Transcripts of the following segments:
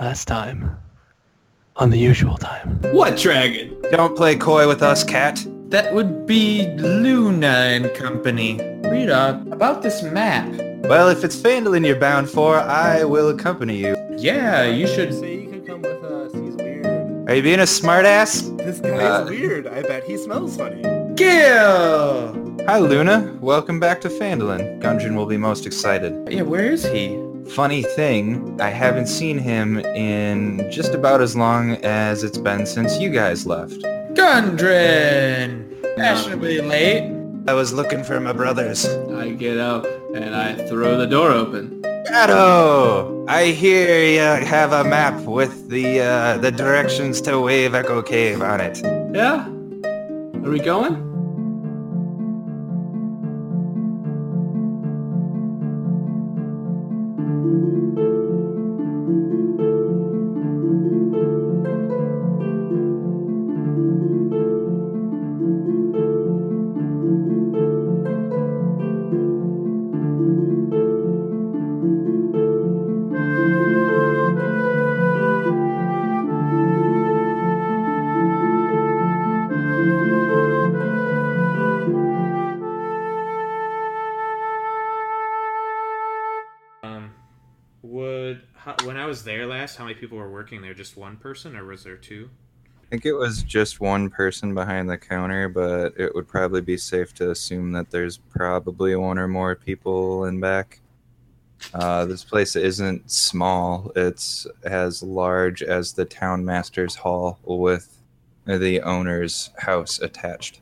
Last time. On the usual time. What dragon? Don't play coy with us, cat. That would be Luna and Company. Rita, about this map. Well, if it's Phandalin you're bound for, I will accompany you. Yeah, you should. Say you could come with us. He's weird. Are you being a smartass? This guy is weird. I bet he smells funny. Gil! Hi, Luna. Welcome back to Phandalin. Gundren will be most excited. Yeah, where is he? Funny thing, I haven't seen him in just about as long as it's been since you guys left. Gundren! Fashionably late. I was looking for my brothers. I get up and I throw the door open. Shadow! I hear you have a map with the directions to Wave Echo Cave on it. Yeah? Are we going? When I was there last, how many people were working there? Just one person, or was there two? I think it was just one person behind the counter, but it would probably be safe to assume that there's probably one or more people in back. This place isn't small. It's as large as the town master's hall with the owner's house attached.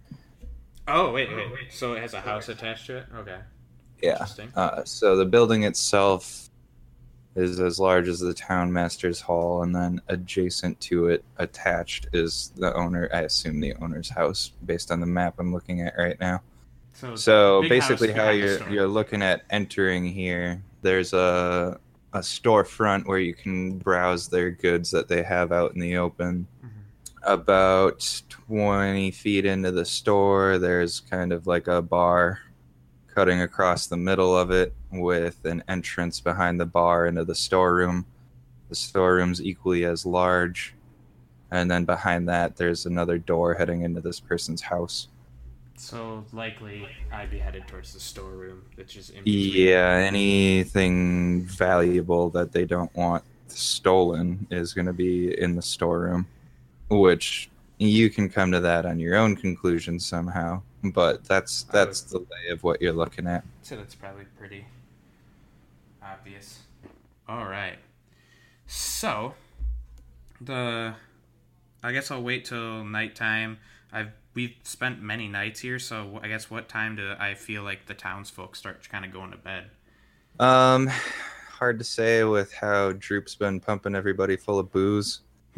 Oh, wait. So it has a house attached to it? Okay. Yeah. Interesting. So the building itself is as large as the town master's hall, and then adjacent to it, attached, is the owner. I assume the owner's house, based on the map I'm looking at right now. So basically, how you're looking at entering here, there's a storefront where you can browse their goods that they have out in the open. Mm-hmm. About 20 feet into the store, there's kind of like a bar cutting across the middle of it with an entrance behind the bar into the storeroom. The storeroom's equally as large. And then behind that, there's another door heading into this person's house. So likely I'd be headed towards the storeroom, which is in between. Yeah, anything valuable that they don't want stolen is going to be in the storeroom, which you can come to that on your own conclusion somehow. But that's the lay of what you're looking at. So that's probably pretty obvious. All right. So I guess I'll wait till nighttime. We've spent many nights here, so I guess what time do I feel like the townsfolk start kind of going to bed? Hard to say with how Droop's been pumping everybody full of booze.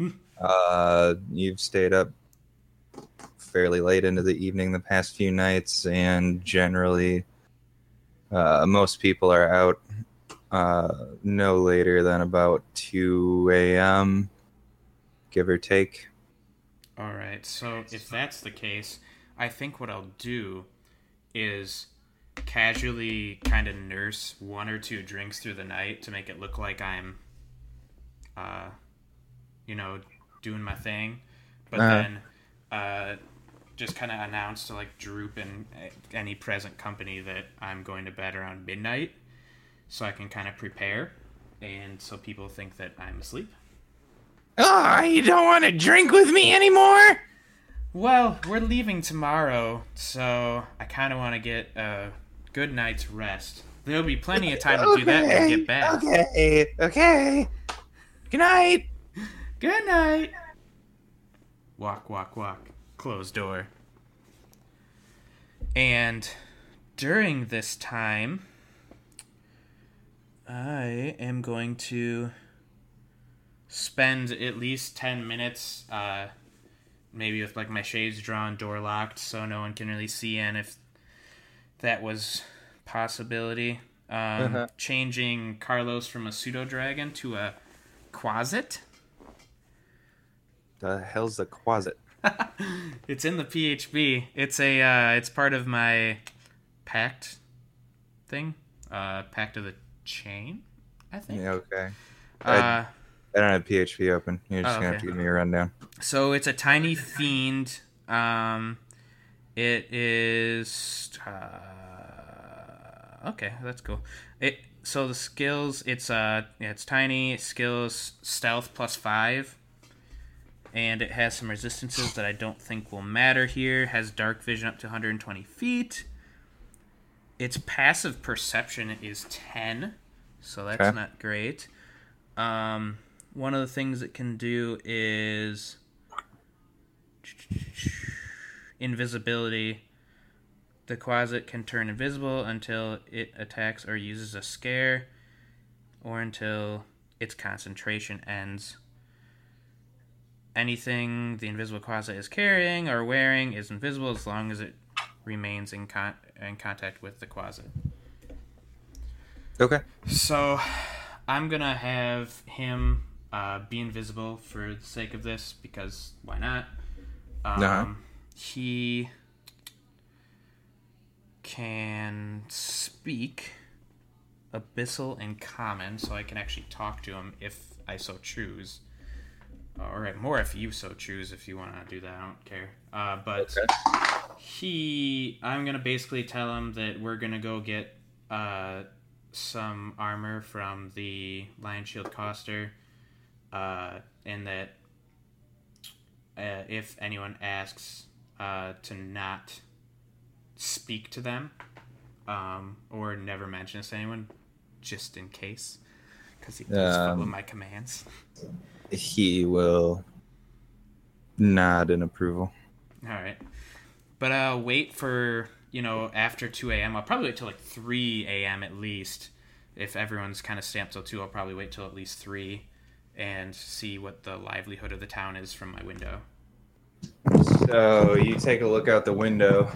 You've stayed up fairly late into the evening the past few nights, and generally most people are out no later than about 2 a.m., give or take. All right, so if that's the case, I think what I'll do is casually kind of nurse one or two drinks through the night to make it look like I'm doing my thing, but then just kind of announce to like Droop and any present company that I'm going to bed around midnight, so I can kind of prepare, and so people think that I'm asleep. Oh, you don't want to drink with me anymore? Well, we're leaving tomorrow, so I kind of want to get a good night's rest. There'll be plenty of time to do that when we get back. Okay. Good night. Good night. Walk, walk, walk. Closed door. And during this time, I am going to spend at least 10 minutes maybe with like my shades drawn, door locked, so no one can really see in, if that was possibility. Changing Carlos from a pseudo-dragon to a Quasit. The hell's the Quasit? It's in the PHB. It's part of my pact thing. Pact of the Chain, I think. Yeah, okay. I don't have PHP open. You're just Oh, gonna okay. have to give me a rundown. So it's a tiny fiend. It is okay. That's cool. So the skills. It's tiny. Skills stealth +5, and it has some resistances that I don't think will matter here. Has dark vision up to 120 feet. Its passive perception is 10, so that's Okay. not great. One of the things it can do is invisibility. The Quasit can turn invisible until it attacks or uses a scare, or until its concentration ends. Anything the invisible Quasit is carrying or wearing is invisible as long as it remains in contact with the Quasit. Okay. So, I'm gonna have him be invisible for the sake of this, because why not? He can speak Abyssal and Common, so I can actually talk to him if I so choose. Or more if you so choose, if you want to do that, I don't care. But I'm going to basically tell him that we're going to go get some armor from the Lion Shield Coster, and that if anyone asks, to not speak to them, or never mention this to anyone, just in case, because he does follow my commands. He will nod in approval. All right. But I'll wait for, after 2 a.m. I'll probably wait till like 3 a.m. at least. If everyone's kind of stamped till 2, I'll probably wait till at least 3 and see what the livelihood of the town is from my window. So you take a look out the window.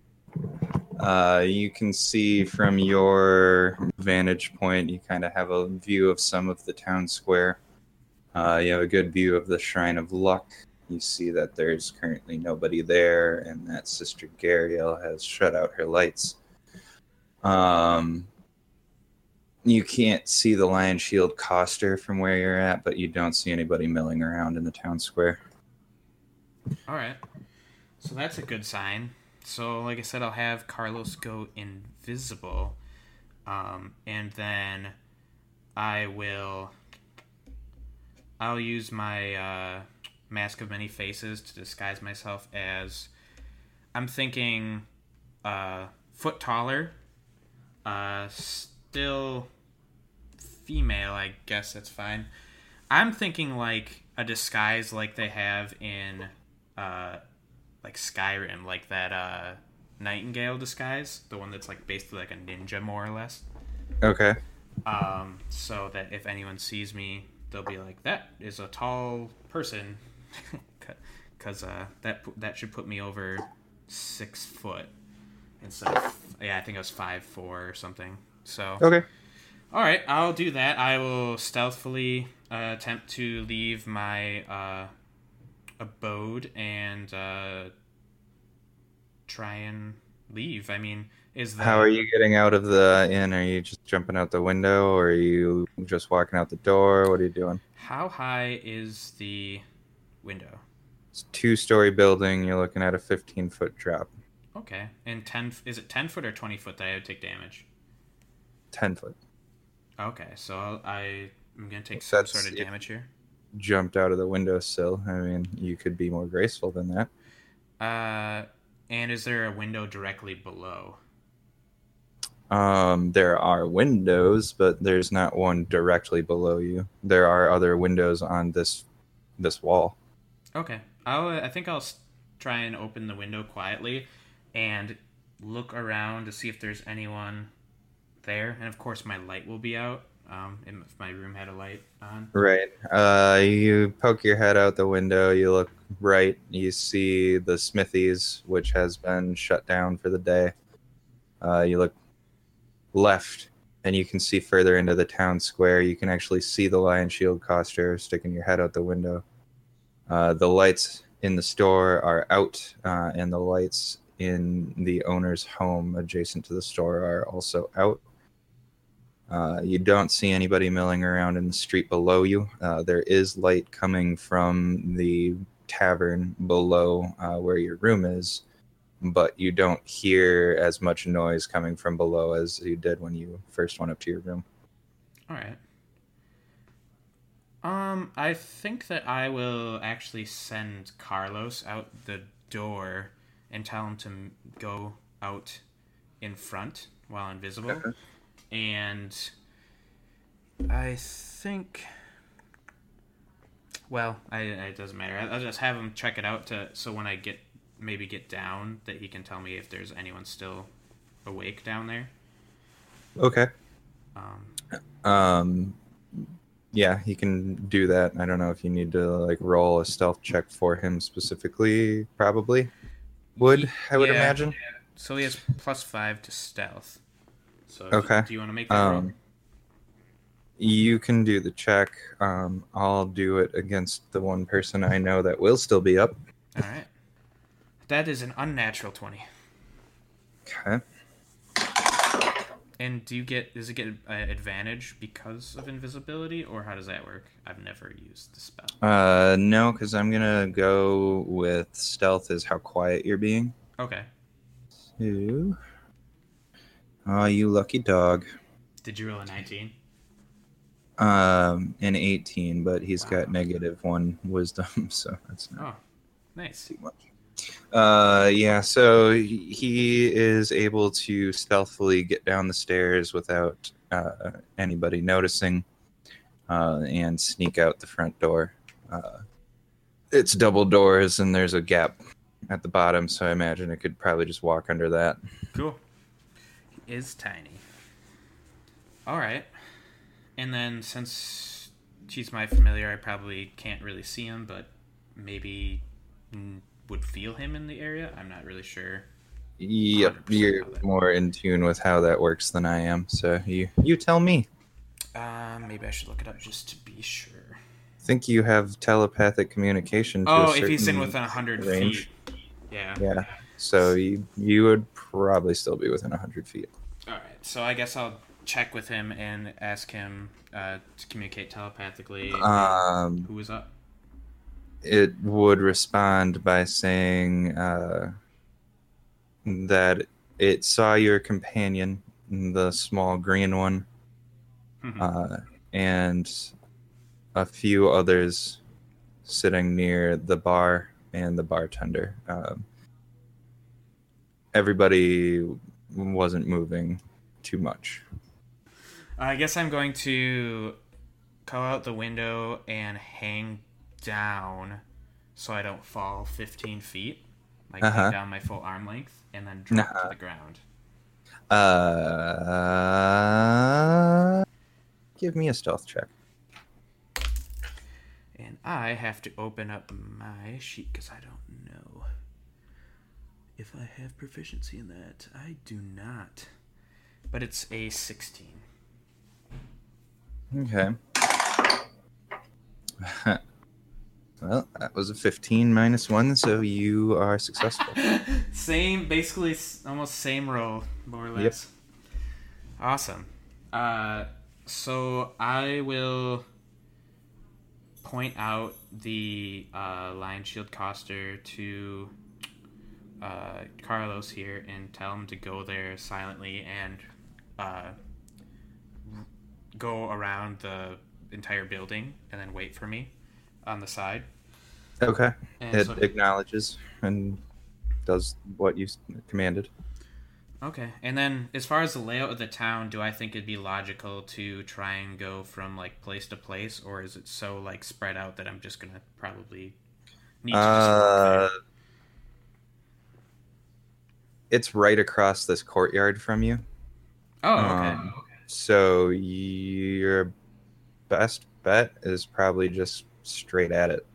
You can see from your vantage point, you kind of have a view of some of the town square. You have a good view of the Shrine of Luck. You see that there's currently nobody there, and that Sister Gariel has shut out her lights. You can't see the Lion Shield Coster from where you're at, but you don't see anybody milling around in the town square. All right. So that's a good sign. So, like I said, I'll have Carlos go invisible, and then I'll use my Mask of Many Faces to disguise myself as, I'm thinking, foot taller, still female, I guess that's fine. I'm thinking like a disguise like they have in like Skyrim, like that Nightingale disguise, the one that's like basically like a ninja more or less. Okay. So that if anyone sees me, they'll be like, that is a tall person, because that should put me over 6 foot instead of, I think it was 5'4" or something. So Okay. all right, I'll do that. I will stealthily attempt to leave my abode and try and leave. I mean, How are you getting out of the inn? Are you just jumping out the window, or are you just walking out the door? What are you doing? How high is the window? It's a 2-story building. You're looking at a 15-foot drop. Okay, and is it 10 foot or 20 foot that I would take damage? 10 foot. Okay, so I'm gonna take some sort of damage here. Jumped out of the windowsill. I mean, you could be more graceful than that. And is there a window directly below? There are windows, but there's not one directly below you. There are other windows on this wall. Okay, I think I'll try and open the window quietly and look around to see if there's anyone there, and of course my light will be out. If my room had a light on. Right. You poke your head out the window. You look right. You see the smithies, which has been shut down for the day. You look left, and you can see further into the town square. You can actually see the Lion Shield Coster sticking your head out the window. The lights in the store are out, and the lights in the owner's home adjacent to the store are also out. You don't see anybody milling around in the street below you. There is light coming from the tavern below where your room is, but you don't hear as much noise coming from below as you did when you first went up to your room. All right. I think that I will actually send Carlos out the door and tell him to go out in front while invisible. Okay. And I think, well, it doesn't matter. I'll just have him check it out so when I get down that he can tell me if there's anyone still awake down there. Okay. Um, Yeah, he can do that. I don't know if you need to like roll a stealth check for him specifically. Probably would, I would imagine. So he has +5 to stealth. So Okay. do you want to make that roll? You can do the check. I'll do it against the one person I know that will still be up. All right. That is an unnatural 20. Okay. And does it get advantage because of invisibility, or how does that work? I've never used the spell. No, because I'm gonna go with stealth is how quiet you're being. Okay. Two. Oh, you lucky dog. Did you roll a 19? An 18, but he's got Wow. -1 wisdom, so that's not Oh, nice. too much. Yeah, so he is able to stealthily get down the stairs without anybody noticing and sneak out the front door. It's double doors and there's a gap at the bottom, so I imagine it could probably just walk under that. Cool. He is tiny. All right. And then since she's my familiar, I probably can't really see him, but maybe would feel him in the area. I'm not really sure. Yep, 100% you're how that more in tune with how that works than I am, so you tell me. Maybe I should look it up just to be sure. I think you have telepathic communication to Oh, a if he's in certain within 100 range. feet. Yeah. Yeah, so you would probably still be within 100 feet. All right. So I guess I'll check with him and ask him to communicate telepathically. Who was up? It would respond by saying that it saw your companion, the small green one, and a few others sitting near the bar and the bartender. Everybody wasn't moving too much. I guess I'm going to go out the window and hang down so I don't fall 15 feet. Like hang down my full arm length and then drop to the ground. Give me a stealth check. And I have to open up my sheet because I don't know if I have proficiency in that. I do not. But it's a 16. Okay. Well, that was a 15 -1, so you are successful. Same, basically almost same roll, more or less. Yep. Awesome. So I will point out the Lion Shield Coster to Carlos here and tell him to go there silently and go around the entire building and then wait for me on the side. Okay. And it acknowledges and does what you commanded. Okay. And then as far as the layout of the town, do I think it'd be logical to try and go from like place to place, or is it so like spread out that I'm just gonna probably need to just walk there? It's right across this courtyard from you. Oh, okay. So your best bet is probably just straight at it.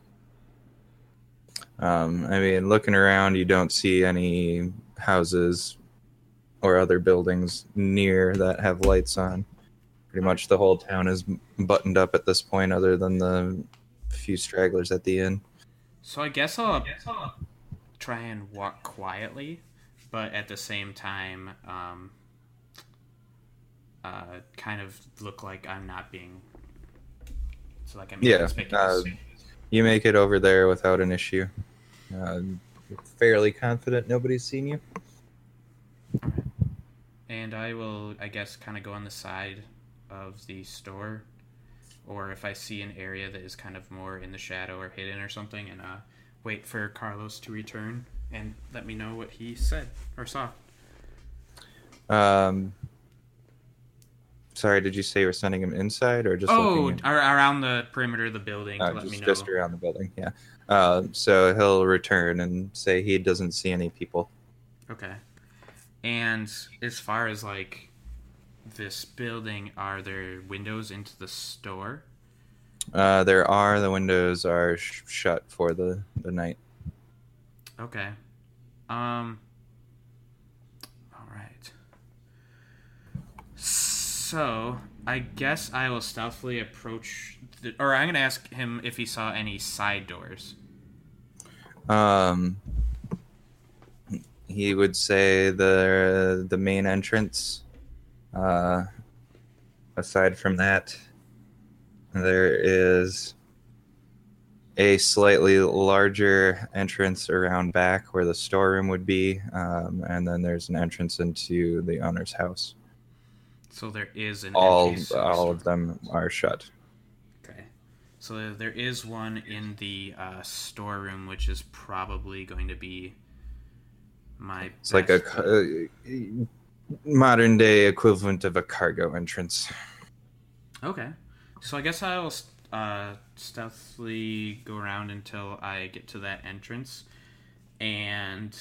I mean, looking around, you don't see any houses or other buildings near that have lights on. Pretty much the whole town is buttoned up at this point, other than the few stragglers at the inn. So I guess I'll try and walk quietly, but at the same time, kind of look like I'm not being, so like I'm Yeah, conspicuous. you make it over there without an issue. You're fairly confident nobody's seen you. And I will, I guess, kind of go on the side of the store, or if I see an area that is kind of more in the shadow or hidden or something, and wait for Carlos to return and let me know what he said or saw. Sorry, did you say you were sending him inside or just looking around the perimeter of the building to let me know. Just around the building, yeah. So he'll return and say he doesn't see any people. Okay. And as far as, like, this building, are there windows into the store? There are. The windows are shut for the night. Okay. All right. So, I guess I will stealthily approach, or I'm going to ask him if he saw any side doors. He would say the main entrance. Aside from that, there is a slightly larger entrance around back where the storeroom would be, and then there's an entrance into the owner's house. So there is an entrance. All of them are shut. Okay. So there is one in the storeroom, which is probably going to be my It's like a modern day equivalent of a cargo entrance. Okay. So I guess I will stealthily go around until I get to that entrance, and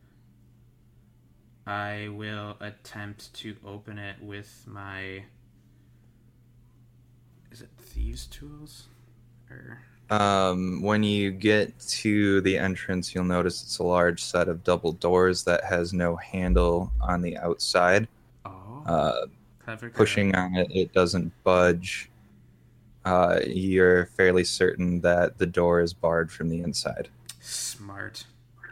I will attempt to open it with my... Is it thieves' tools? Or... When you get to the entrance, you'll notice it's a large set of double doors that has no handle on the outside. Oh. Clever. Pushing on it, it doesn't budge. You're fairly certain that the door is barred from the inside. Smart.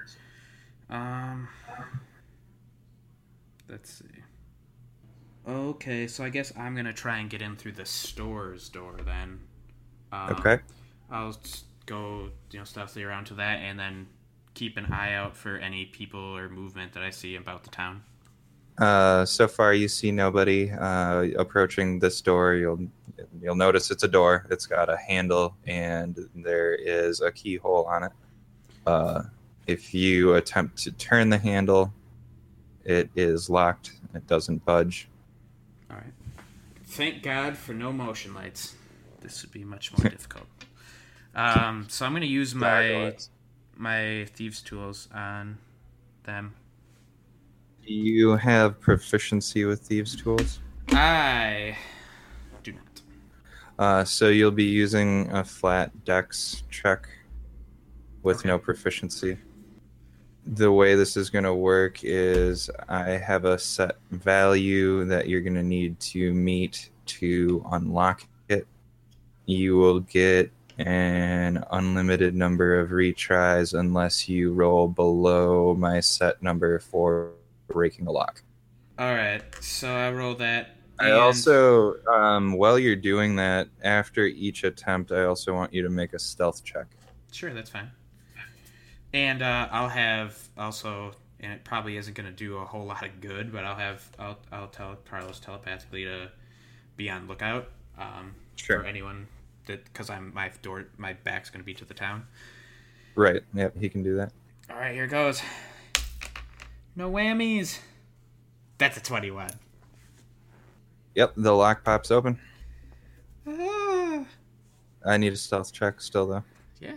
Let's see. Okay, so I guess I'm gonna try and get in through the store's door then. Okay. I'll go, stealthily around to that, and then keep an eye out for any people or movement that I see about the town. So far, you see nobody approaching this door. You'll notice it's a door. It's got a handle, and there is a keyhole on it. If you attempt to turn the handle, it is locked. It doesn't budge. All right. Thank God for no motion lights. This would be much more difficult. So I'm going to use my thieves' tools on them. Do you have proficiency with thieves' tools? I do not. So you'll be using a flat dex check with no proficiency. The way this is going to work is I have a set value that you're going to need to meet to unlock it. You will get an unlimited number of retries unless you roll below my set number for breaking a lock. All right, so I roll that. I also, while you're doing that, after each attempt, I also want you to make a stealth check. Sure, that's fine. And I'll have also, and it probably isn't going to do a whole lot of good, but I'll tell Carlos telepathically to be on lookout for anyone that, because my back's going to be to the town. Right. Yep. He can do that. All right, here goes. No whammies. That's a 21. Yep. The lock pops open. Ah. I need a stealth check still, though. Yeah.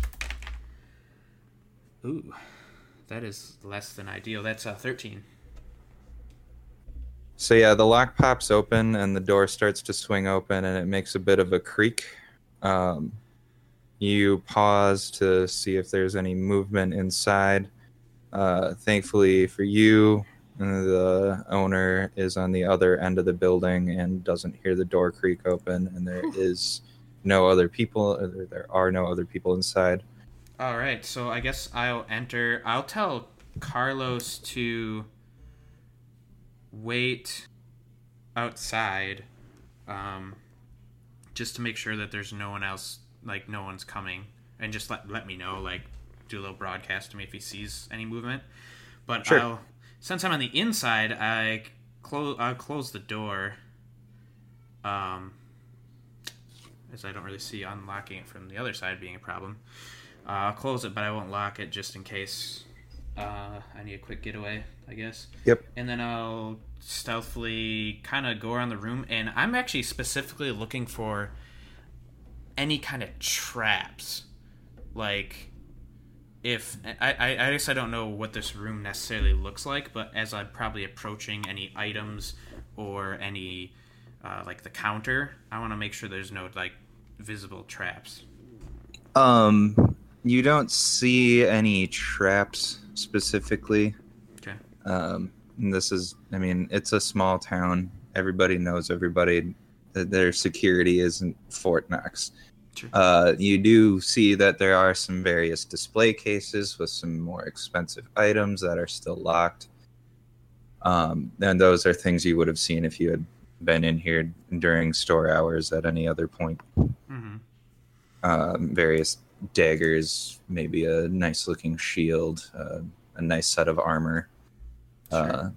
Ooh, that is less than ideal. That's 13. So yeah, the lock pops open and the door starts to swing open and it makes a bit of a creak. You pause to see if there's any movement inside. Thankfully for you, the owner is on the other end of the building and doesn't hear the door creak open, and there is no other people. There are no other people inside. All right, so I guess I'll enter. I'll tell Carlos to wait outside, just to make sure that there's no one else, like no one's coming, and just let me know, like do a little broadcast to me if he sees any movement. But Sure. Since I'm on the inside, I'll close the door, as I don't really see unlocking it from the other side being a problem. I'll close it, but I won't lock it just in case I need a quick getaway, I guess. Yep. And then I'll stealthily kind of go around the room, and I'm actually specifically looking for any kind of traps. Like, if I guess I don't know what this room necessarily looks like, but as I'm probably approaching any items or any like the counter, I want to make sure there's no like visible traps. You don't see any traps specifically. Okay. This is, I mean, it's a small town. Everybody knows everybody. Their security isn't Fort Knox. Sure. You do see that there are some various display cases with some more expensive items that are still locked. And those are things you would have seen if you had been in here during store hours at any other point. Mm-hmm. Various daggers, maybe a nice looking shield, a nice set of armor. Sure.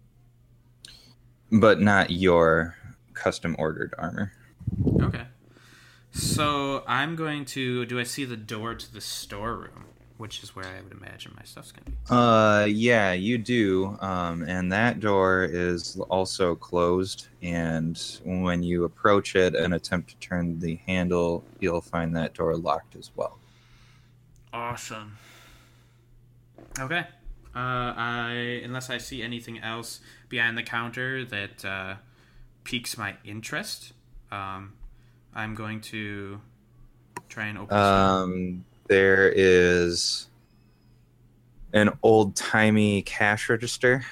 But not your custom ordered armor. Okay. So I'm going to. Do I see the door to the storeroom, which is where I would imagine my stuff's going to be? Yeah, you do. And that door is also closed. And when you approach it and attempt to turn the handle, you'll find that door locked as well. Awesome. Okay. Unless I see anything else behind the counter that piques my interest, I'm going to try and open the store. There is an old-timey cash register.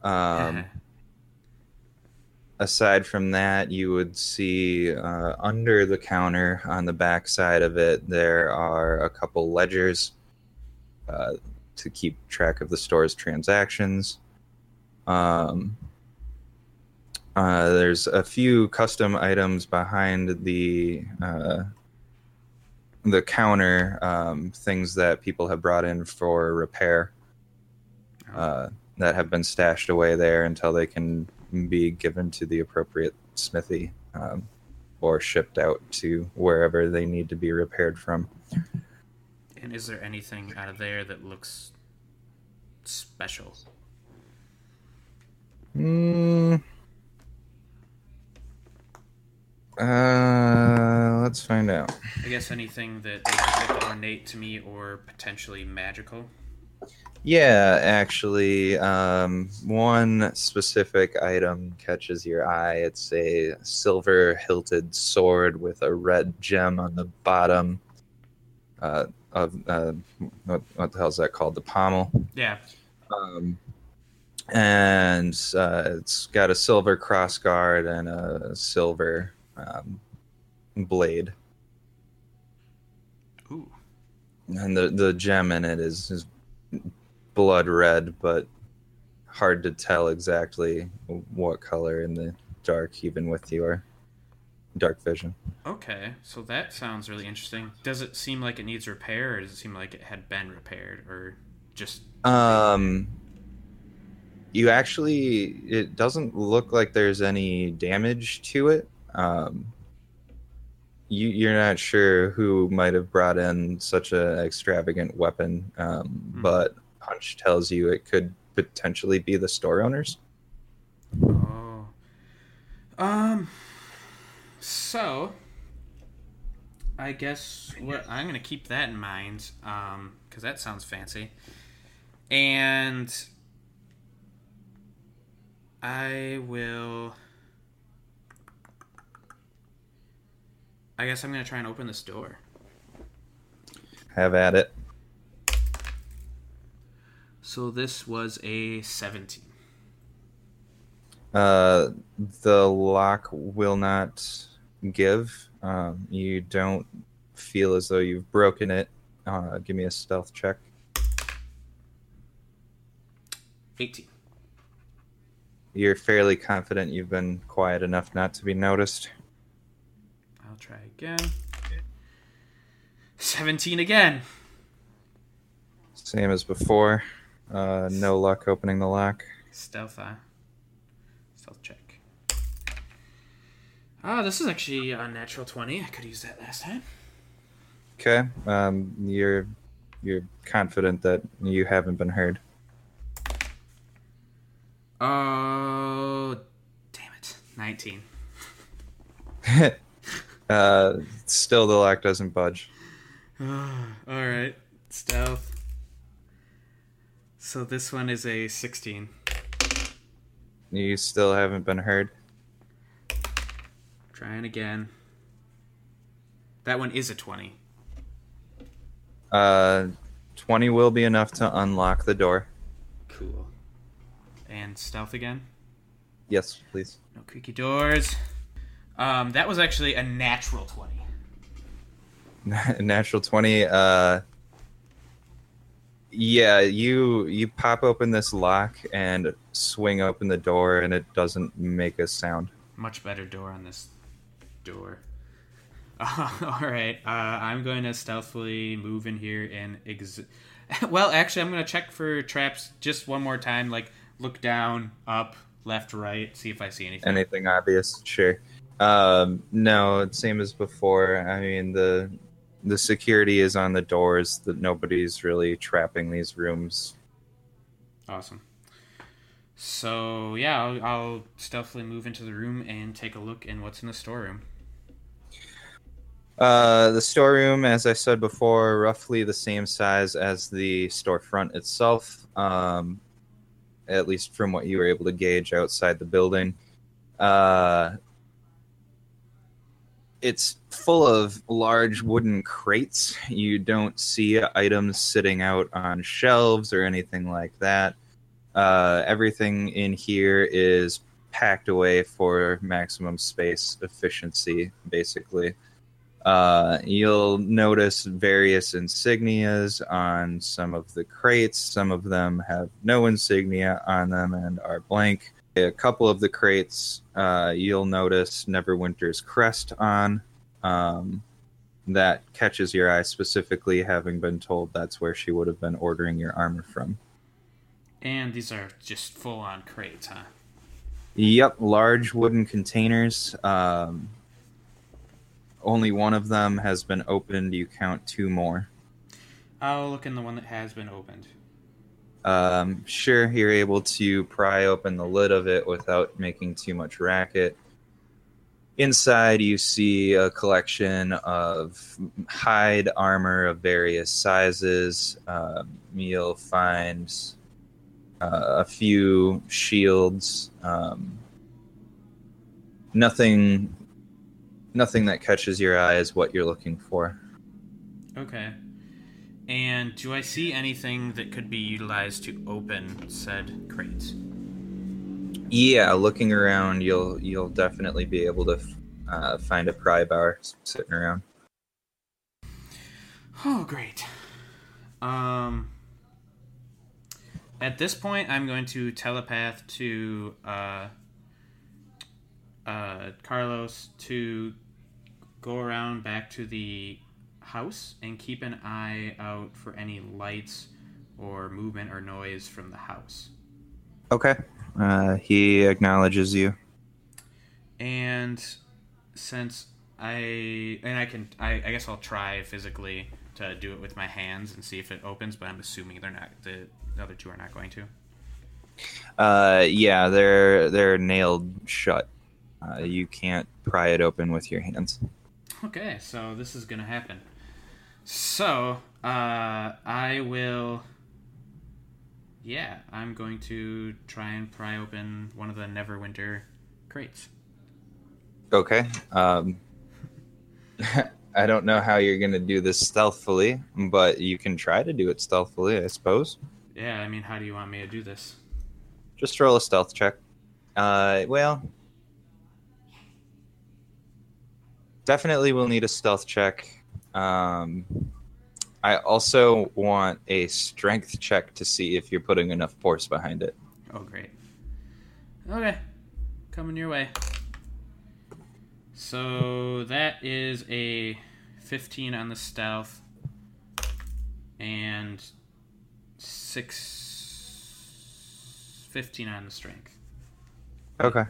Aside from that, you would see under the counter on the back side of it, there are a couple ledgers to keep track of the store's transactions. There's a few custom items behind the counter, things that people have brought in for repair that have been stashed away there until they can be given to the appropriate smithy or shipped out to wherever they need to be repaired from. And is there anything out of there that looks special? Let's find out. I guess anything that is a bit ornate to me or potentially magical. Yeah, actually, one specific item catches your eye. It's a silver-hilted sword with a red gem on the bottom of what the hell is that called? The pommel. Yeah. And it's got a silver crossguard and a silver blade. Ooh. And the gem in it is blood red, but hard to tell exactly what color in the dark, even with your dark vision. Okay, so that sounds really interesting. Does it seem like it needs repair, or does it seem like it had been repaired, or just... You actually, it doesn't look like there's any damage to it. You're not sure who might have brought in such an extravagant weapon, but hunch tells you it could potentially be the store owners. Oh. So, I guess I'm going to keep that in mind, because that sounds fancy. And I guess I'm going to try and open this door. Have at it. So this was a 17. The lock will not give. You don't feel as though you've broken it. Give me a stealth check. 18. you're fairly confident you've been quiet enough not to be noticed. I'll try again. 17 again. Same as before. No luck opening the lock. Stealth check. This is actually a natural 20. I could use that last time. Okay. You're confident that you haven't been heard. Oh, damn it. 19. Still, the lock doesn't budge. Alright. Stealth. So this one is a 16. You still haven't been heard. Trying again. That one is a 20. 20 will be enough to unlock the door. Cool. And stealth again? Yes, please. No creaky doors. That was actually a natural 20. Natural 20. Yeah, you pop open this lock and swing open the door, and it doesn't make a sound. Much better door on this door. Alright, I'm going to stealthily move in here and well, actually, I'm going to check for traps just one more time. Like, look down, up, left, right, see if I see anything. Anything obvious? Sure. No, same as before. I mean, the security is on the doors. That nobody's really trapping these rooms. Awesome. So, yeah, I'll stealthily move into the room and take a look in what's in the storeroom. The storeroom, as I said before, roughly the same size as the storefront itself, at least from what you were able to gauge outside the building. It's full of large wooden crates. You don't see items sitting out on shelves or anything like that. Everything in here is packed away for maximum space efficiency, basically. You'll notice various insignias on some of the crates. Some of them have no insignia on them and are blank. A couple of the crates, you'll notice Neverwinter's crest on. That catches your eye specifically, having been told that's where she would have been ordering your armor from. And these are just full-on crates, huh? Yep, large wooden containers. Only one of them has been opened. You count 2 more. I'll look in the one that has been opened. Sure, you're able to pry open the lid of it without making too much racket. Inside, you see a collection of hide armor of various sizes. You'll find a few shields. Nothing that catches your eye is what you're looking for. Okay. And do I see anything that could be utilized to open said crates? Yeah, looking around, you'll definitely be able to find a pry bar sitting around. Oh, great. At this point, I'm going to telepath to Carlos to go around back to the house and keep an eye out for any lights or movement or noise from the house. Okay. He acknowledges you. And since I guess I'll try physically to do it with my hands and see if it opens, but I'm assuming the other two are not going to. Yeah, they're nailed shut. You can't pry it open with your hands. Okay, so this is gonna happen. So, I will... Yeah, I'm going to try and pry open one of the Neverwinter crates. Okay. I don't know how you're going to do this stealthily, but you can try to do it stealthily, I suppose. Yeah, I mean, how do you want me to do this? Just roll a stealth check. Well... Definitely will need a stealth check. I also want a strength check to see if you're putting enough force behind it. Oh, great. Okay. Coming your way. So that is a 15 on the stealth and 15 on the strength. Okay.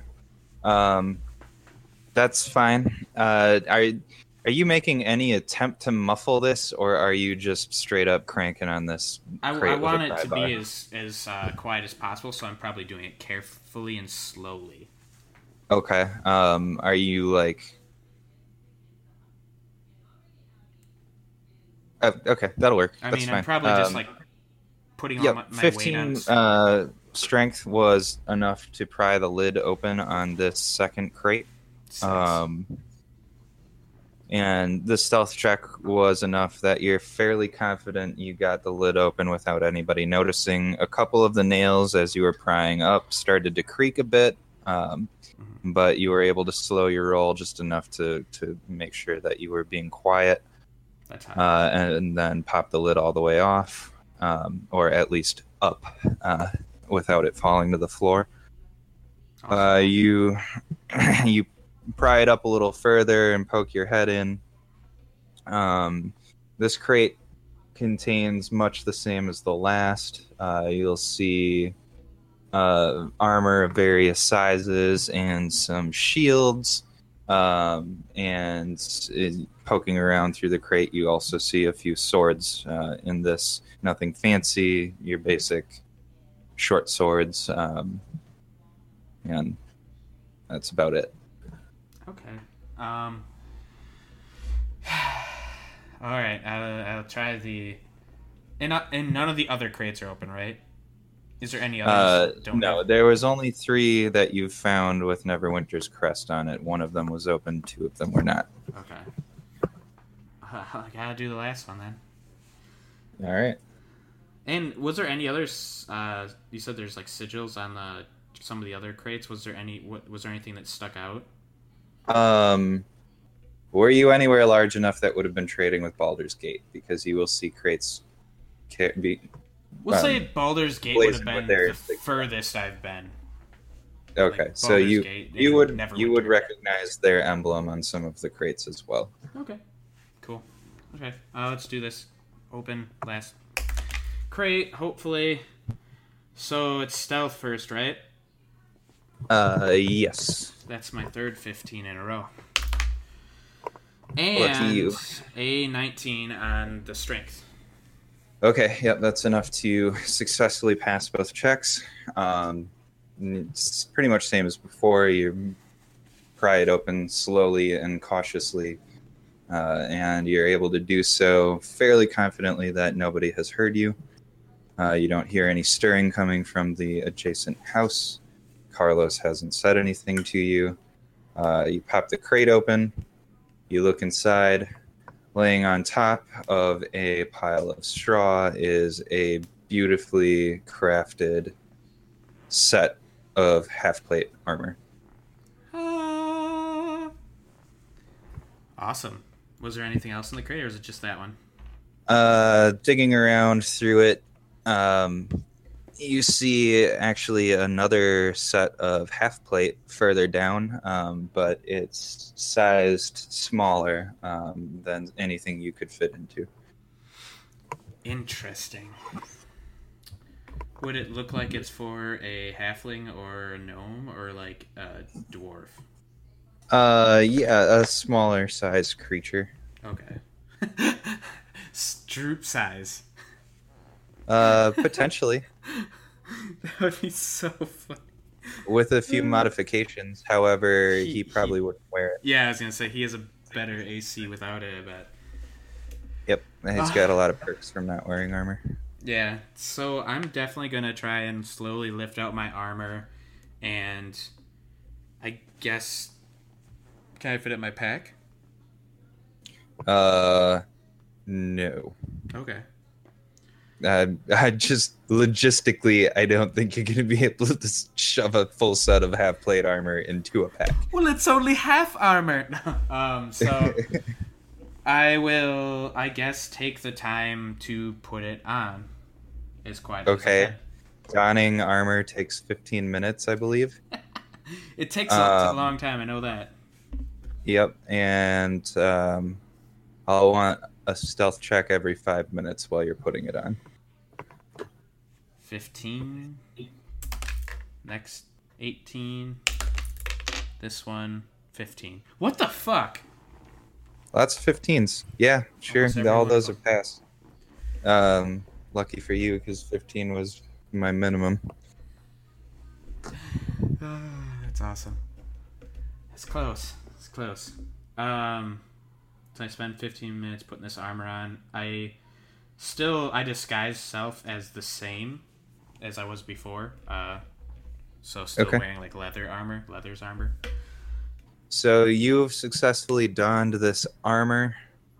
That's fine. Are you making any attempt to muffle this, or are you just straight up cranking on this I crate with want a it pry to bar? be as quiet as possible, so I'm probably doing it carefully and slowly. Okay. Are you like... okay, that'll work. I That's mean, fine. I'm probably just like putting all Yep, my weight 15 on. strength was enough to pry the lid open on this second crate. And the stealth check was enough that you're fairly confident you got the lid open without anybody noticing. A couple of the nails, as you were prying up, started to creak a bit, but you were able to slow your roll just enough to make sure that you were being quiet, That's high. and then pop the lid all the way off, or at least up, without it falling to the floor. Awesome. You pry it up a little further and poke your head in. This crate contains much the same as the last. You'll see armor of various sizes and some shields. And poking around through the crate, you also see a few swords in this. Nothing fancy, your basic short swords. And that's about it. Okay. All right. I'll try the. And none of the other crates are open, right? Is there any others? that No, have- there was only 3 that you found with Neverwinter's crest on it. One of them was open, 2 of them were not. Okay. I gotta do the last one then. All right. And was there any others? You said there's like sigils on some of the other crates. Was there anything that stuck out? Were you anywhere large enough that would have been trading with Baldur's Gate? Because you will see crates We'll say Baldur's Gate would have blazing been with their the furthest I've been. Okay, Like so Baldur's you Gate you and would Neverwinter. recognize their emblem on some of the crates as well. Okay. Cool. Okay. Let's do this. Open last crate, hopefully. So it's stealth first, right? Yes. That's my third 15 in a row. Lucky And you. a 19 on the strength. Okay, yep, that's enough to successfully pass both checks. It's pretty much same as before. You pry it open slowly and cautiously, and you're able to do so fairly confidently that nobody has heard you. You don't hear any stirring coming from the adjacent house. Carlos hasn't said anything to you. You pop the crate open. You look inside. Laying on top of a pile of straw is a beautifully crafted set of half-plate armor. Awesome. Was there anything else in the crate, or is it just that one? Digging around through it, you see actually another set of half-plate further down, but it's sized smaller than anything you could fit into. Interesting. Would it look like it's for a halfling or a gnome or like a dwarf? Yeah, a smaller sized creature. Okay. Stroop size. Potentially. That would be so funny. With a few modifications. However, he probably wouldn't wear it. Yeah, I was gonna say he has a better AC without it, I bet. Yep, and he's got a lot of perks from not wearing armor. Yeah, so I'm definitely gonna try and slowly lift out my armor, and I guess can I fit it in my pack? No. Okay. I just logistically, I don't think you're going to be able to shove a full set of half-plate armor into a pack. Well, it's only half armor. So I will, I guess, take the time to put it on. As quiet as I Okay. can. Donning armor takes 15 minutes, I believe. It takes a long time, I know that. Yep, and I'll want a stealth check every 5 minutes while you're putting it on. 15. Next, 18. This one, 15. What the fuck? Lots of 15s. Yeah, sure. Almost every All one of those are them. passed. Lucky for you, because 15 was my minimum. That's awesome. It's close. It's close. So I spend 15 minutes putting this armor on. I disguise self as the same as I was before. So still Okay. wearing like leather's armor. So you've successfully donned this armor.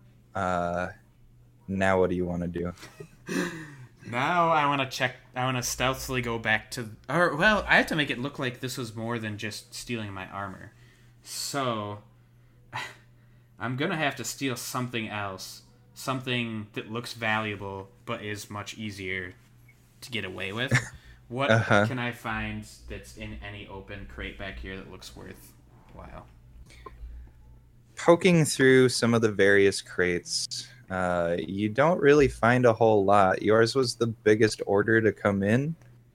Now what do you want to do? Now I want to stealthily go back to, I have to make it look like this was more than just stealing my armor. So I'm going to have to steal something else. Something that looks valuable but is much easier to get away with. What can I find that's in any open crate back here that looks worthwhile? Poking through some of the various crates, you don't really find a whole lot. Yours was the biggest order to come in,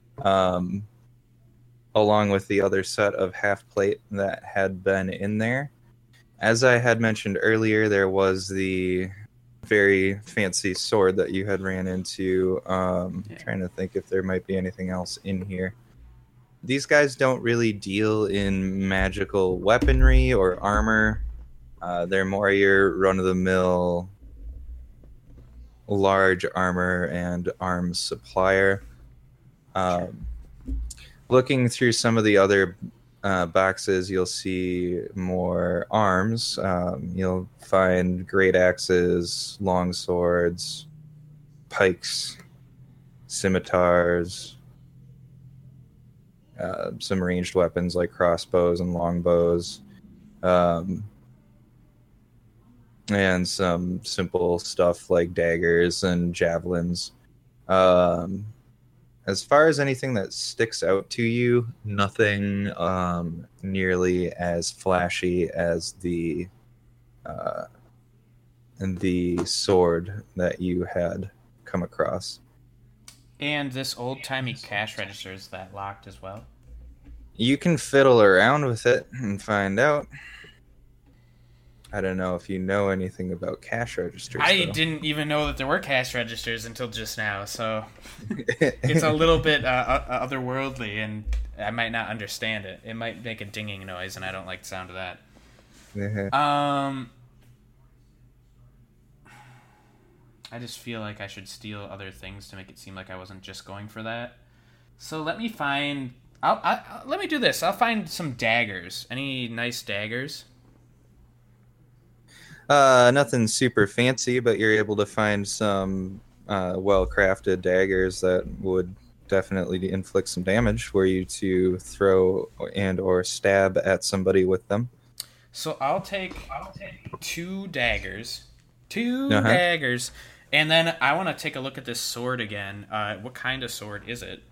along with the other set of half plate that had been in there. As I had mentioned earlier, there was the very fancy sword that you had ran into. Trying to think if there might be anything else in here. These guys don't really deal in magical weaponry or armor. They're more your run-of-the-mill large armor and arms supplier. Looking through some of the other boxes, you'll see more arms. You'll find great axes, long swords, pikes, scimitars, some ranged weapons like crossbows and longbows, and some simple stuff like daggers and javelins. As far as anything that sticks out to you, nothing nearly as flashy as the sword that you had come across. And this old-timey cash register, is that locked as well? You can fiddle around with it and find out. I don't know if you know anything about cash registers. I though. didn't even know that there were cash registers until just now, so it's a little bit otherworldly, and I might not understand it. It might make a dinging noise, and I don't like the sound of that. I just feel like I should steal other things to make it seem like I wasn't just going for that. So let me find... let me do this. I'll find some daggers. Any nice daggers? Nothing super fancy, but you're able to find some well-crafted daggers that would definitely inflict some damage were you to throw and or stab at somebody with them. So I'll take 2 daggers. 2 daggers. And then I want to take a look at this sword again. What kind of sword is it?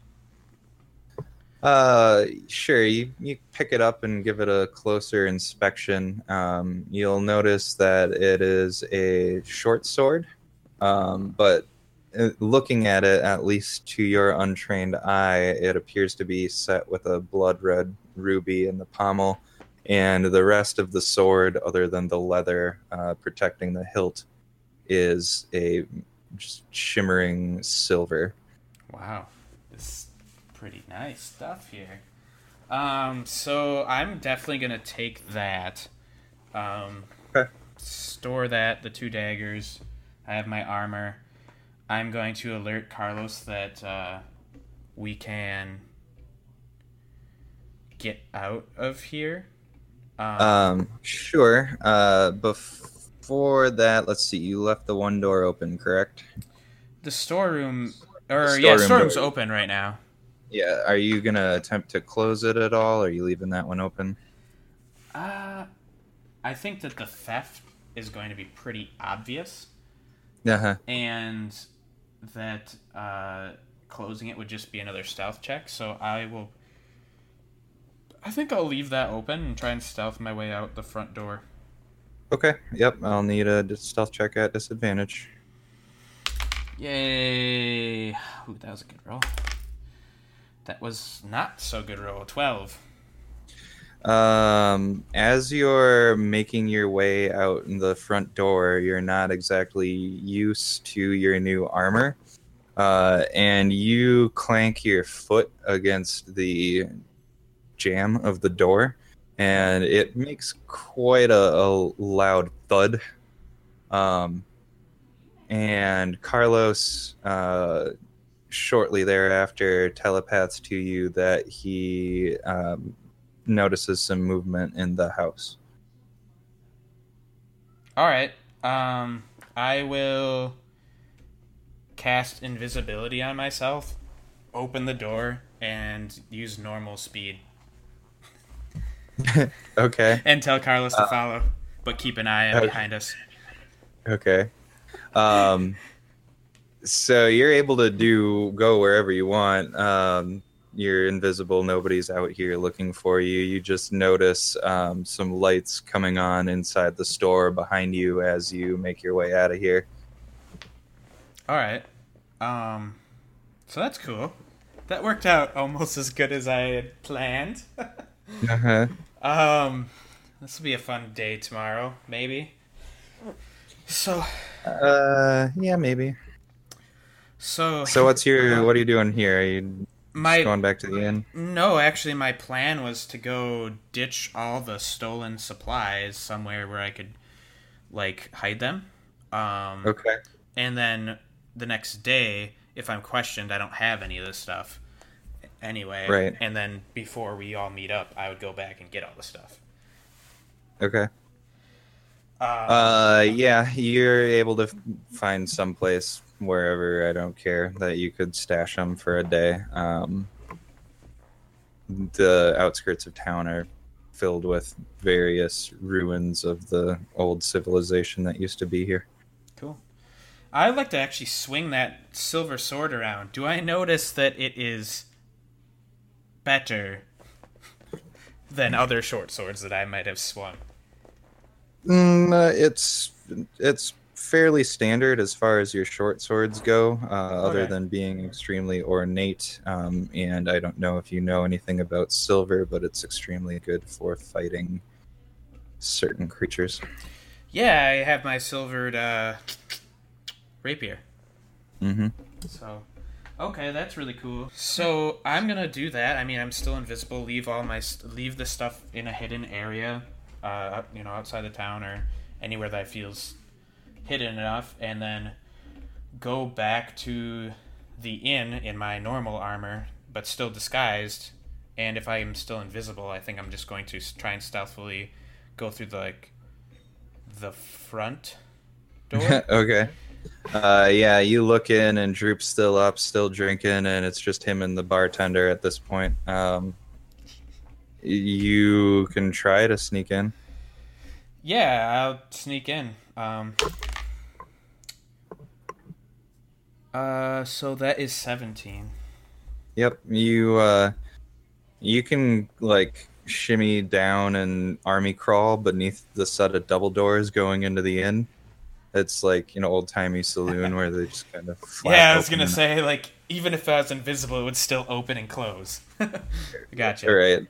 Sure. You pick it up and give it a closer inspection. You'll notice that it is a short sword, but looking at it, at least to your untrained eye, it appears to be set with a blood red ruby in the pommel, and the rest of the sword, other than the leather protecting the hilt, is a just shimmering silver. Wow. This pretty nice stuff here. So I'm definitely gonna take that. Okay. Store that, the 2 daggers. I have my armor. I'm going to alert Carlos that we can get out of here. Sure. Before that, let's see. You left the one door open, correct? The storeroom, storeroom storeroom's door. open right now. Yeah. Are you gonna attempt to close it at all? Or are you leaving that one open? I think that the theft is going to be pretty obvious, and that closing it would just be another stealth check. So I think I'll leave that open and try and stealth my way out the front door. Okay. Yep. I'll need a stealth check at disadvantage. Yay! Ooh, that was a good roll. That was not so good roll. 12. As you're making your way out the front door, you're not exactly used to your new armor, and you clank your foot against the jamb of the door, and it makes quite a loud thud. And Carlos, shortly thereafter, telepaths to you that he notices some movement in the house. Alright. I will cast invisibility on myself, open the door, and use normal speed. Okay. And tell Carlos to follow, but keep an eye out behind us. Okay. So you're able to go wherever you want. You're invisible. Nobody's out here looking for you. You just notice some lights coming on inside the store behind you as you make your way out of here. All right. So that's cool. That worked out almost as good as I had planned. Uh-huh. This will be a fun day tomorrow, maybe. So. Yeah, maybe. So what are you doing here? Are you just going back to the inn? No, actually, my plan was to go ditch all the stolen supplies somewhere where I could, like, hide them. Okay. And then the next day, if I'm questioned, I don't have any of this stuff anyway. Right. And then before we all meet up, I would go back and get all the stuff. Okay. Yeah, you're able to find someplace wherever, I don't care, that you could stash them for a day. The outskirts of town are filled with various ruins of the old civilization that used to be here. Cool. I'd like to actually swing that silver sword around. Do I notice that it is better than other short swords that I might have swung? It's fairly standard as far as your short swords go, other than being extremely ornate. And I don't know if you know anything about silver, but it's extremely good for fighting certain creatures. Yeah, I have my silvered rapier. Mm-hmm. So, okay, that's really cool. So I'm gonna do that. I mean, I'm still invisible. Leave the stuff in a hidden area, outside the town or anywhere that feels hidden enough, and then go back to the inn in my normal armor, but still disguised. And if I am still invisible, I think I'm just going to try and stealthily go through the front door. Okay. Yeah, you look in and Droop's still up, still drinking, and it's just him and the bartender at this point. You can try to sneak in. Yeah, I'll sneak in. So that is 17. Yep, you can like shimmy down and army crawl beneath the set of double doors going into the inn. It's like, old-timey saloon where they just kind of flap Yeah, I was open gonna and- say, like, even if I was invisible, it would still open and close. Gotcha. All right.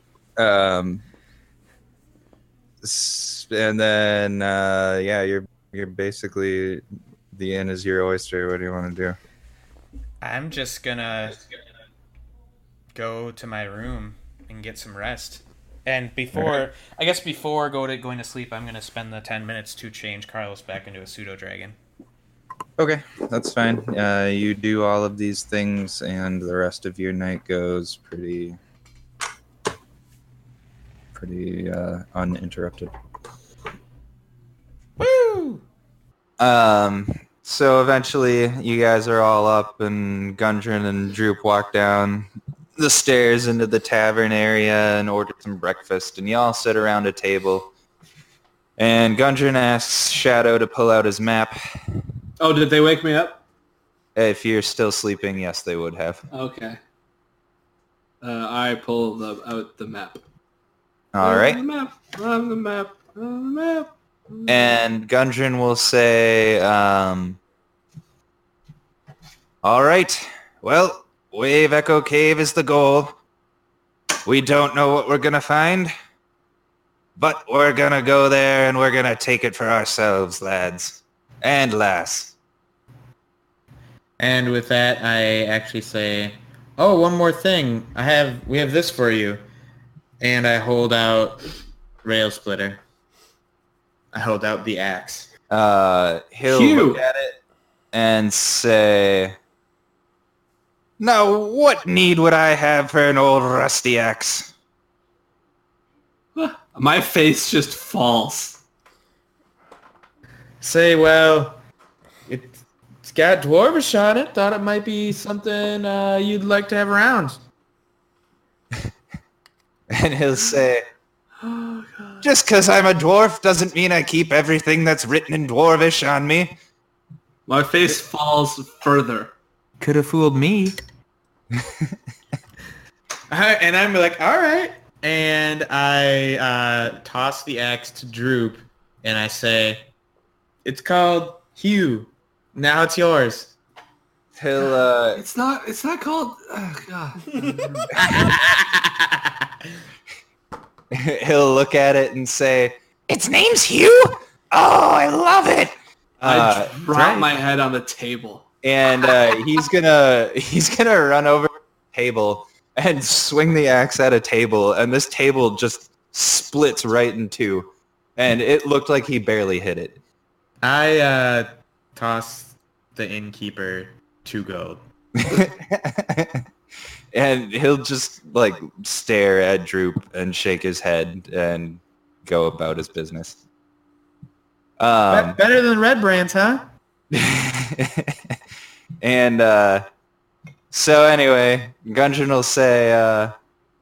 And then yeah, you're basically, the inn is your oyster. What do you want to do? I'm just gonna go to my room and get some rest. And before going to sleep, I'm gonna spend the 10 minutes to change Carlos back into a pseudo dragon. Okay, that's fine. You do all of these things, and the rest of your night goes pretty uninterrupted. Woo! So eventually, you guys are all up, and Gundren and Droop walk down the stairs into the tavern area and order some breakfast, and you all sit around a table. And Gundren asks Shadow to pull out his map. Oh, did they wake me up? If you're still sleeping, yes, they would have. Okay. I pull out the map. All right. On the map. On the map. On the map. And Gundren will say, all right, well, Wave Echo Cave is the goal. We don't know what we're going to find, but we're going to go there and we're going to take it for ourselves, lads. And lass. And with that, I actually say, "Oh, one more thing. We have this for you." And I hold out Rail Splitter. I hold out the axe. He'll Phew. look at it and say, now, what need would I have for an old rusty axe? My face just falls. Say, well, it's got Dwarvish on it. Thought it might be something you'd like to have around. And he'll say, just because I'm a dwarf doesn't mean I keep everything that's written in Dwarvish on me. My face falls further. Could have fooled me. And I'm like, all right. And I toss the axe to Droop, and I say, it's called Hugh. Now it's yours. He'll, It's not called... Oh, God. he'll look at it and say, its name's Hugh? Oh, I love it! I drop my head on the table. And he's gonna run over to the table and swing the axe at a table, and this table just splits right in two. And it looked like he barely hit it. I toss the innkeeper 2 gold. And he'll just like stare at Droop and shake his head and go about his business. Better than Red Brands, huh? And so anyway, Gundren will say,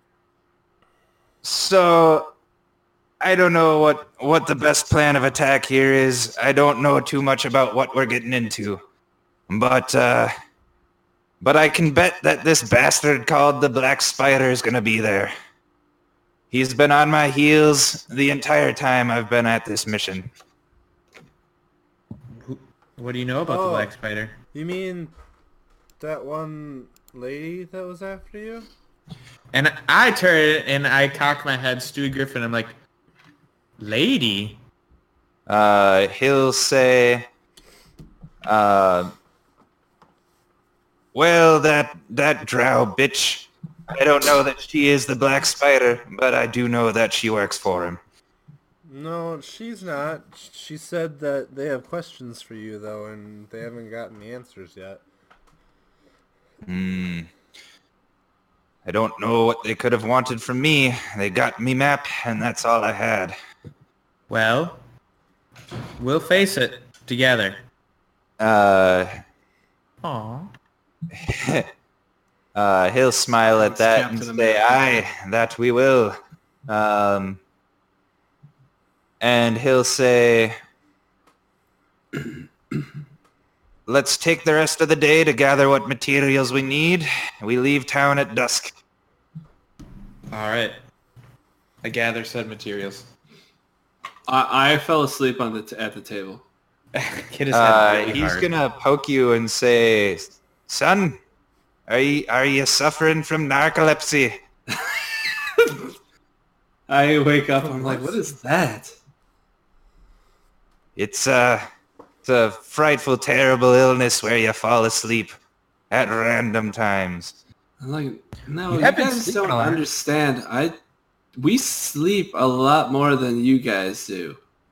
so I don't know what the best plan of attack here is. I don't know too much about what we're getting into. But I can bet that this bastard called the Black Spider is going to be there. He's been on my heels the entire time I've been at this mission. What do you know about the Oh. Black Spider? You mean that one lady that was after you? And I turn and I cock my head, Stewie Griffin. I'm like, lady? He'll say, well, that drow bitch. I don't know that she is the Black Spider, but I do know that she works for him. No, she's not. She said that they have questions for you, though, and they haven't gotten the answers yet. I don't know what they could have wanted from me. They got me map, and that's all I had. Well, we'll face it together. Aww. He'll smile at that and Captain say, America. aye, that we will. And he'll say, let's take the rest of the day to gather what materials we need. We leave town at dusk. All right. I gather said materials. I fell asleep on at the table. Hit his head really He's hard. gonna poke you and say, son, are you suffering from narcolepsy? I wake up. I'm like, what is that? It's a frightful, terrible illness where you fall asleep at random times. I'm like, no, you have been guys sleeping don't a lot. understand. We sleep a lot more than you guys do.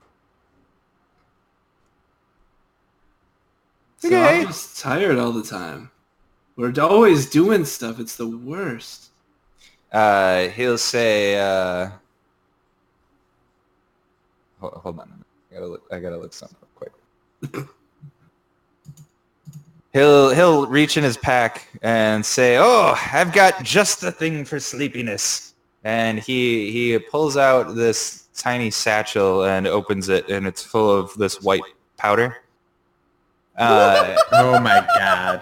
So Okay. I'm just tired all the time. We're always doing stuff. It's the worst. He'll say, hold on a minute. I gotta look something up quick. He'll reach in his pack and say, oh, I've got just the thing for sleepiness. And he pulls out this tiny satchel and opens it, and it's full of this white powder. Oh my god.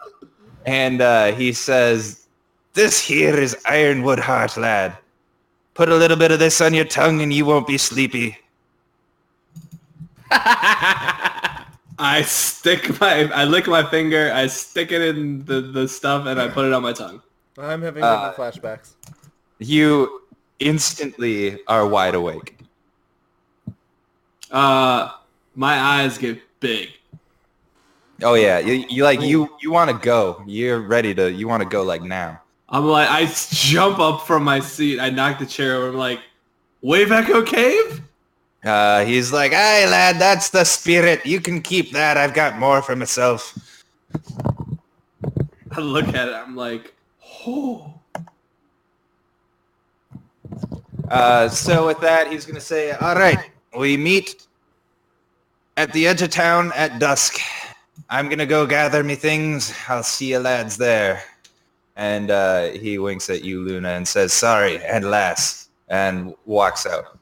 And he says, this here is Ironwood Heart, lad. Put a little bit of this on your tongue and you won't be sleepy. I lick my finger, I stick it in the stuff, and I put it on my tongue. I'm having flashbacks. You instantly are wide awake. My eyes get big. Oh yeah, you want to go. You're ready to. You want to go like now. I'm like, I jump up from my seat. I knock the chair over. I'm like, Wave Echo Cave? He's like, "Aye, lad, that's the spirit. You can keep that. I've got more for myself." I look at it. I'm like, oh. So with that, he's gonna say, "All right, we meet at the edge of town at dusk. I'm gonna go gather me things. I'll see you lads there." And he winks at you, Luna, and says, "Sorry, and lass," and walks out.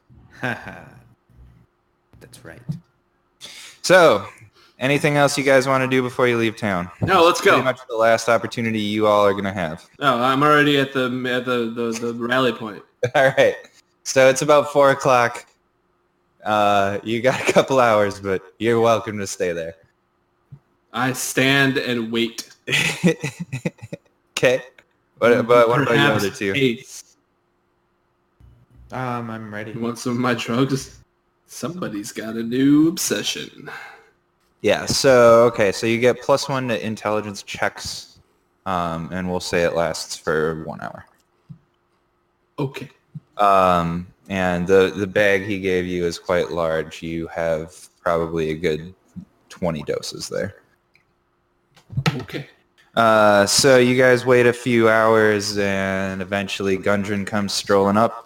That's right. So, anything else you guys want to do before you leave town? No, let's Pretty go. much the last opportunity you all are gonna have. No, I'm already at the rally point. All right. So it's about 4 o'clock. You got a couple hours, but you're welcome to stay there. I stand and wait. Okay. What about you Perhaps other two? Ace. I'm ready. You want some of my drugs? Somebody's got a new obsession. Yeah. So okay. So you get +1 to intelligence checks, and we'll say it lasts for 1 hour. Okay. And the bag he gave you is quite large. You have probably a good 20 doses there. Okay. So you guys wait a few hours, and eventually Gundren comes strolling up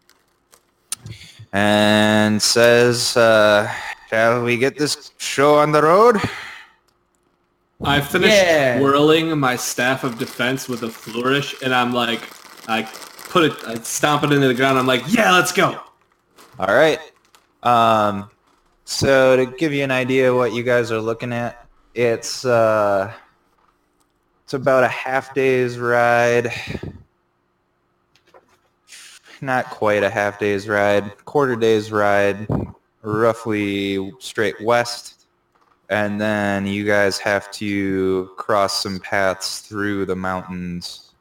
and says, "Shall we get this show on the road?" I finished Yeah. whirling my staff of defense with a flourish, and I'm like, I stomp it into the ground. I'm like, yeah, let's go. All right. So to give you an idea what you guys are looking at, it's about a half day's ride. Not quite a half day's ride, quarter day's ride, roughly straight west. And then you guys have to cross some paths through the mountains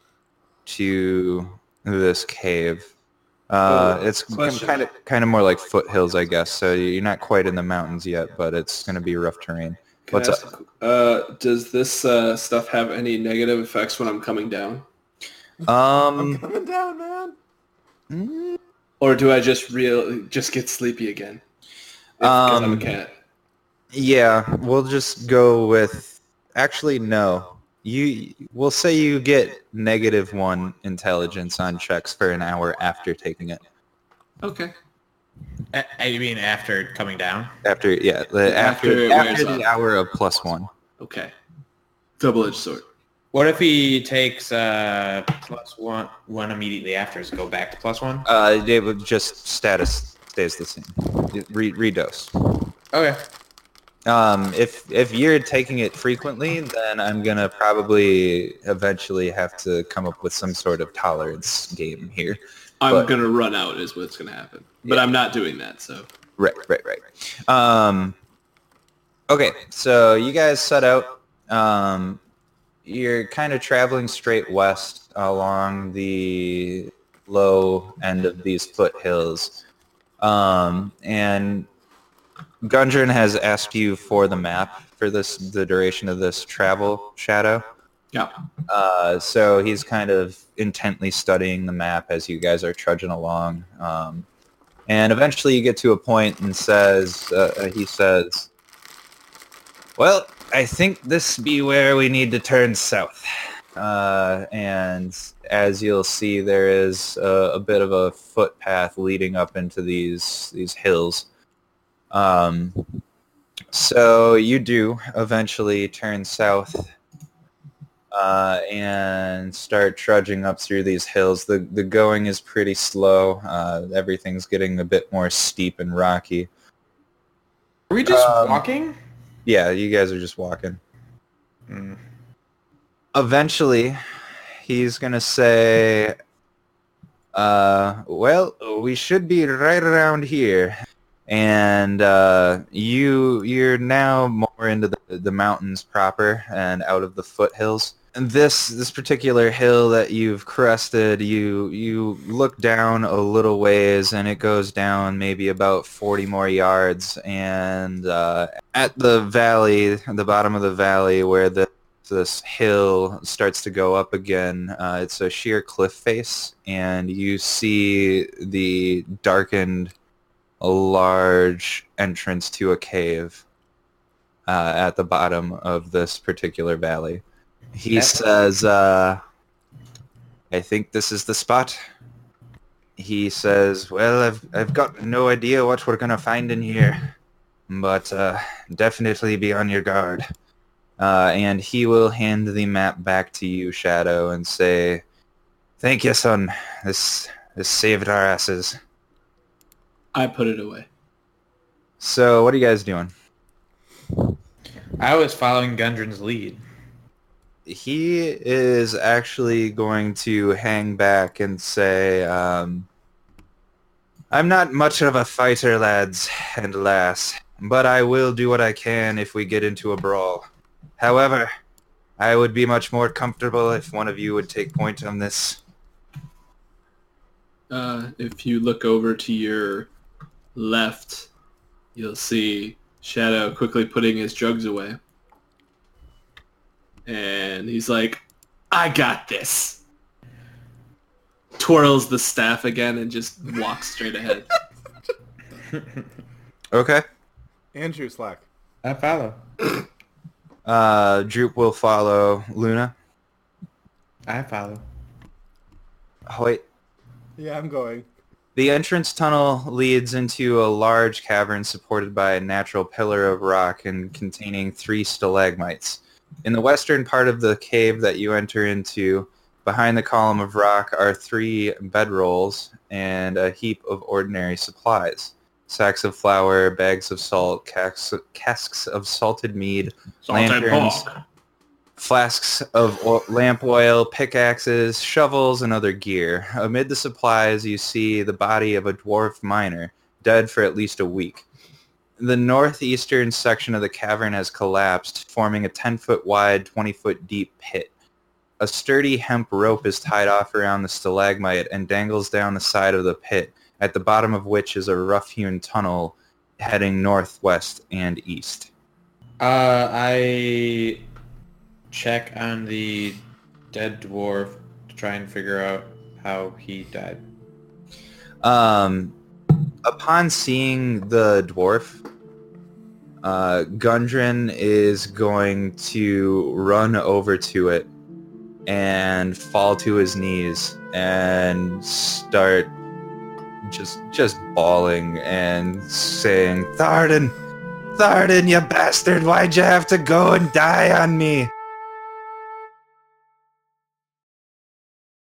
to this cave. It's question. kind of more like foothills, I guess. So you're not quite in the mountains yet, but it's going to be rough terrain. What's up? Does this stuff have any negative effects when I'm coming down? I'm coming down, man. Or do I just get sleepy again? Because I'm a cat. Yeah, we'll just go with. Actually, no. We'll say you get -1 intelligence on checks for an hour after taking it. Okay. You mean after coming down? After After it after wears the off. hour of +1. Okay. Double-edged sword. What if he takes +1 immediately after? Does it go back to +1? It would just status stays the same. Redose. Okay. If you're taking it frequently, then I'm gonna probably eventually have to come up with some sort of tolerance game here. I'm going to run out is what's going to happen. But Yeah. I'm not doing that, so. Right. Okay, so you guys set out. You're kind of traveling straight west along the low end of these foothills. And Gundren has asked you for the map for the duration of this travel, Shadow. Yeah. So he's kind of intently studying the map as you guys are trudging along. And eventually you get to a point and he says, "Well, I think this be where we need to turn south." And as you'll see, there is a bit of a footpath leading up into these hills. So you do eventually turn south and start trudging up through these hills. The going is pretty slow. Everything's getting a bit more steep and rocky. Are we just walking? Yeah, you guys are just walking. Mm. Eventually, he's going to say, Well, we should be right around here. And you're now more into the mountains proper and out of the foothills. And this particular hill that you've crested, you look down a little ways, and it goes down maybe about 40 more yards. And at the valley, the bottom of the valley, where this hill starts to go up again, it's a sheer cliff face, and you see the darkened, a large entrance to a cave at the bottom of this particular valley. He says, I think this is the spot. He says, well, I've got no idea what we're going to find in here, but definitely be on your guard. And he will hand the map back to you, Shadow, and say, thank you, son. This saved our asses. I put it away. So, what are you guys doing? I was following Gundren's lead. He is actually going to hang back and say, I'm not much of a fighter, lads and lass, but I will do what I can if we get into a brawl. However, I would be much more comfortable if one of you would take point on this. If you look over to your left, you'll see Shadow quickly putting his drugs away. And he's like, I got this. Twirls the staff again and just walks straight ahead. Okay. Andrew Slack. I follow. Droop will follow Luna. I follow. Hoyt. Yeah, I'm going. The entrance tunnel leads into a large cavern supported by a natural pillar of rock and containing 3 stalagmites. In the western part of the cave that you enter into, behind the column of rock are 3 bedrolls and a heap of ordinary supplies. Sacks of flour, bags of salt, casks of salted mead, lanterns, flasks of lamp oil, pickaxes, shovels, and other gear. Amid the supplies, you see the body of a dwarf miner, dead for at least a week. The northeastern section of the cavern has collapsed, forming a 10-foot wide, 20-foot deep pit. A sturdy hemp rope is tied off around the stalagmite and dangles down the side of the pit, at the bottom of which is a rough-hewn tunnel heading northwest and east. I check on the dead dwarf to try and figure out how he died. Upon seeing the dwarf, Gundren is going to run over to it and fall to his knees and start just bawling and saying, Tharden, you bastard, why'd you have to go and die on me?